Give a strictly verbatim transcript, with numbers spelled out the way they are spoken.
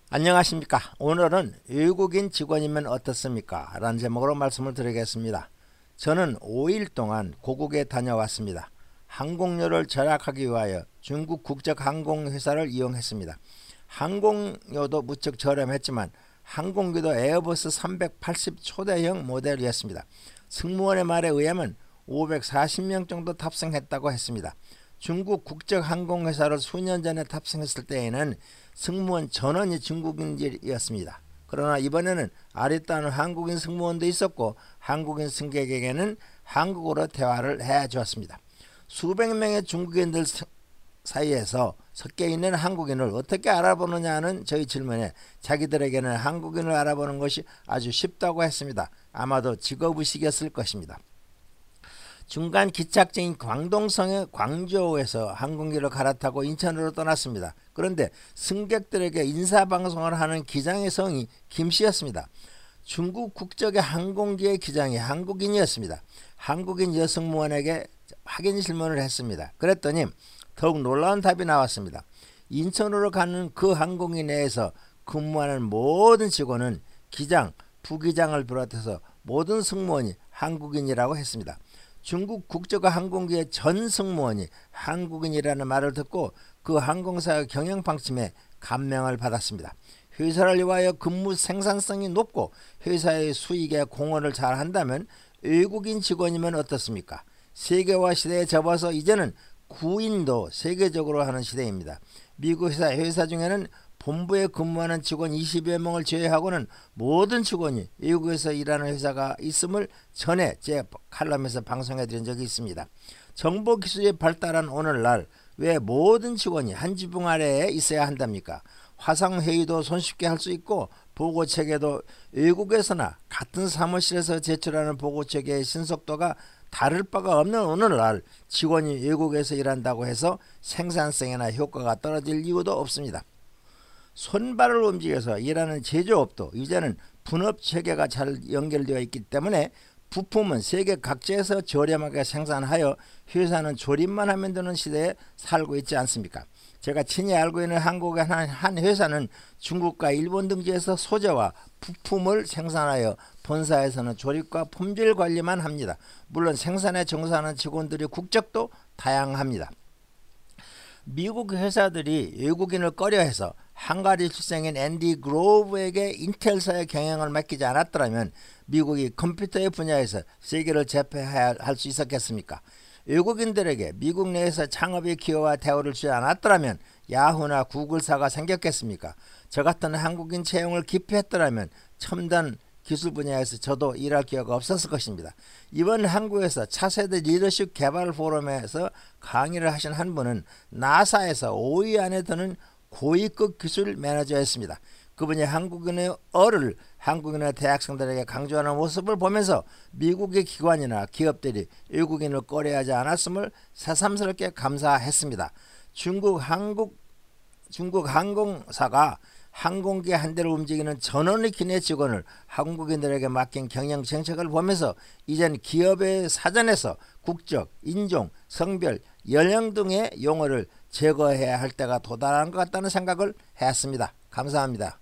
안녕하십니까. 오늘은 외국인 직원이면 어떻습니까? 라는 제목으로 말씀을 드리겠습니다. 저는 오 일 동안 고국에 다녀왔습니다. 항공료를 절약하기 위하여 중국 국적 항공회사를 이용했습니다. 항공료도 무척 저렴했지만 항공기도 에어버스 삼백팔십 초대형 모델이었습니다. 승무원의 말에 의하면 오백사십 명 정도 탑승했다고 했습니다. 중국 국적 항공회사를 수년 전에 탑승했을 때에는 승무원 전원이 중국인이었습니다. 그러나 이번에는 아리따운 한국인 승무원도 있었고 한국인 승객에게는 한국어로 대화를 해주었습니다. 수백 명의 중국인들 사이에서 섞여 있는 한국인을 어떻게 알아보느냐는 저희 질문에 자기들에게는 한국인을 알아보는 것이 아주 쉽다고 했습니다. 아마도 직업의식이었을 것입니다. 중간 기착지인 광동성의 광저우에서 항공기를 갈아타고 인천으로 떠났습니다. 그런데 승객들에게 인사방송을 하는 기장의 성이 김씨였습니다. 중국 국적의 항공기의 기장이 한국인이었습니다. 한국인 여승무원에게 확인 질문을 했습니다. 그랬더니 더욱 놀라운 답이 나왔습니다. 인천으로 가는 그 항공기 내에서 근무하는 모든 직원은 기장, 부기장을 비롯해서 모든 승무원이 한국인이라고 했습니다. 중국 국적 항공기의 전 승무원이 한국인이라는 말을 듣고 그 항공사의 경영 방침에 감명을 받았습니다. 회사를 위하여 근무 생산성이 높고 회사의 수익에 공헌을 잘 한다면 외국인 직원이면 어떻습니까? 세계화 시대에 접어서 이제는 구인도 세계적으로 하는 시대입니다. 미국 회사, 회사 중에는 본부에 근무하는 직원 이십여 명을 제외하고는 모든 직원이 외국에서 일하는 회사가 있음을 전에 제 칼럼에서 방송해드린 적이 있습니다. 정보기술이 발달한 오늘날 왜 모든 직원이 한 지붕 아래에 있어야 한답니까? 화상회의도 손쉽게 할 수 있고 보고체계도 외국에서나 같은 사무실에서 제출하는 보고체계의 신속도가 다를 바가 없는 오늘날 직원이 외국에서 일한다고 해서 생산성이나 효과가 떨어질 이유도 없습니다. 손발을 움직여서 일하는 제조업도 이제는 분업체계가 잘 연결되어 있기 때문에 부품은 세계 각지에서 저렴하게 생산하여 회사는 조립만 하면 되는 시대에 살고 있지 않습니까? 제가 친히 알고 있는 한국의 한 회사는 중국과 일본 등지에서 소재와 부품을 생산하여 본사에서는 조립과 품질 관리만 합니다. 물론 생산에 종사하는 직원들의 국적도 다양합니다. 미국 회사들이 외국인을 꺼려해서 헝가리 출생인 앤디 그로브에게 인텔사의 경영을 맡기지 않았더라면 미국이 컴퓨터의 분야에서 세계를 제패할 수 있었겠습니까? 외국인들에게 미국 내에서 창업의 기회와 대우를 주지 않았더라면 야후나 구글사가 생겼겠습니까? 저 같은 한국인 채용을 기피했더라면 첨단 기술 분야에서 저도 일할 기회가 없었을 것입니다. 이번 한국에서 차세대 리더십 개발 포럼에서 강의를 하신 한 분은 나사에서 오 위 안에 드는 고위급 기술 매니저였습니다. 그분이 한국인의 어를 한국인의 대학생들에게 강조하는 모습을 보면서 미국의 기관이나 기업들이 외국인을 꺼려하지 않았음을 새삼스럽게 감사했습니다. 중국 한국 중국 항공사가 항공기 한 대를 움직이는 전원의 기내 직원을 한국인들에게 맡긴 경영 정책을 보면서 이젠 기업의 사전에서 국적, 인종, 성별, 연령 등의 용어를 제거해야 할 때가 도달한 것 같다는 생각을 했습니다. 감사합니다.